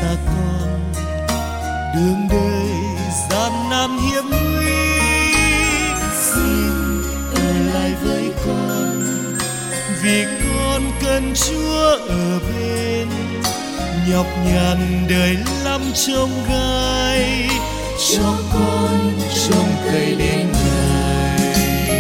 xa con, đường đời gian nan hiểm nguy. Xin ở lại với con, vì con cần Chúa ở bên. Nhọc nhằn đời lắm trông gai, cho con trông cậy đến Ngài.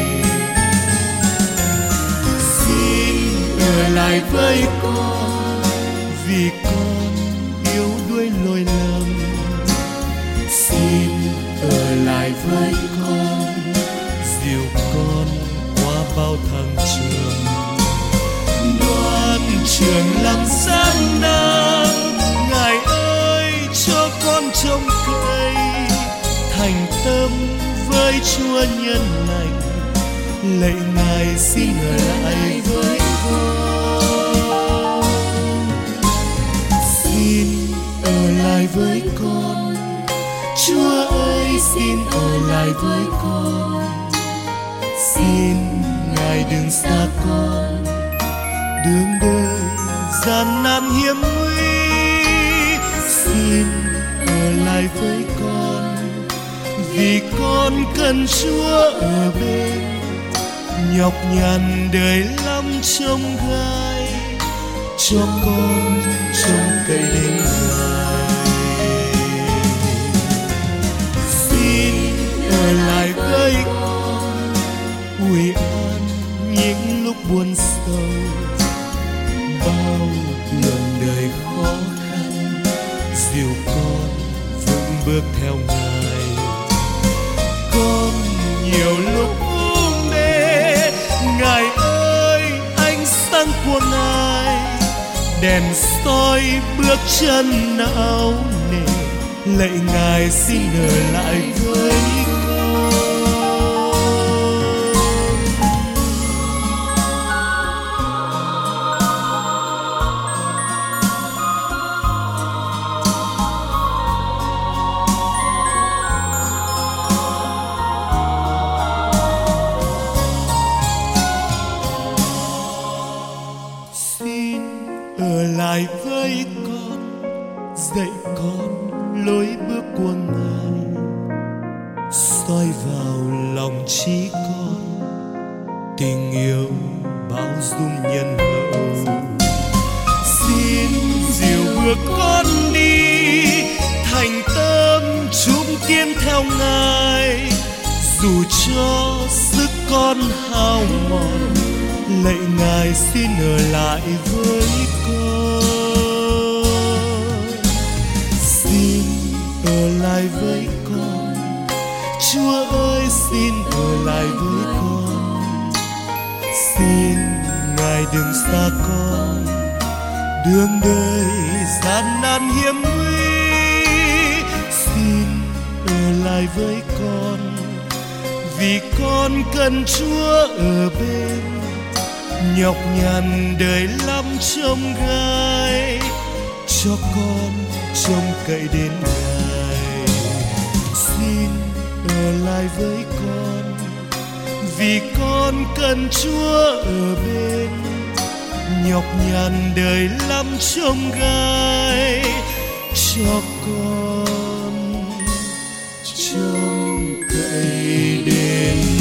Xin ở lại với con, vì con yếu đuối lỗi lầm. Xin ở lại với con, dìu con qua bao thăng trầm. Đoạn trường làm gian nan, Ngài ơi cho con trông cậy. Thành tâm với Chúa nhân lành, lạy Ngài xin ở lại với con. Xin ở lại với con, Chúa ơi xin ở lại với con. Xin Ngài đừng xa con, đường đời gian nan hiểm nguy. Xin ở lại với con, vì con cần Chúa ở bên. Nhọc nhằn đời lắm trông gai, cho con trông cậy đến Ngài. Xin ở lại với con, ủi an những lúc buồn sầu. Bao đường đời khó khăn, dìu con vững bước theo Ngài. Con nhiều lúc u mê, Ngài ơi ánh sáng của Ngài đèn soi bước chân não nề. Lạy Ngài xin ở lại với con. Ở lại với con, dạy con lối bước của Ngài, soi vào lòng trí con tình yêu bao dung nhân hậu. Xin dìu bước con đi, thành tâm chúng tiến theo Ngài. Dù cho sức con hao mòn, lạy Ngài xin ở lại với con. Xin ở lại với con, Chúa ơi xin ở lại với con. Xin Ngài đừng xa con, đường đời gian nan hiểm nguy. Xin ở lại với con, vì con cần Chúa ở bên. Nhọc nhằn đời lắm trông gai, cho con trông cậy đến Ngài. Xin ở lại với con, vì con cần Chúa ở bên. Nhọc nhằn đời lắm trông gai, cho con trông cậy đến